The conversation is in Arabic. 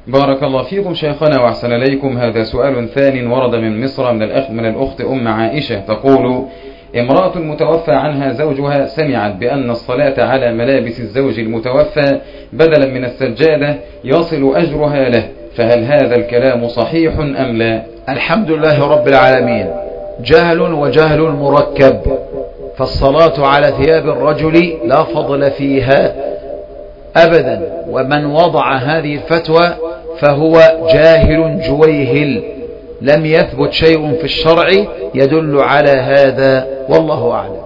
بارك الله فيكم شيخنا وأحسن إليكم. هذا سؤال ثاني ورد من مصر من الأخت أم عائشة، تقول: امرأة متوفى عنها زوجها سمعت بأن الصلاة على ملابس الزوج المتوفى بدلا من السجادة يصل أجرها له، فهل هذا الكلام صحيح أم لا؟ الحمد لله رب العالمين. جهل وجهل مركب، فالصلاة على ثياب الرجل لا فضل فيها أبدا، ومن وضع هذه الفتوى فهو جاهل جويهل، لم يثبت شيء في الشرع يدل على هذا، والله أعلم.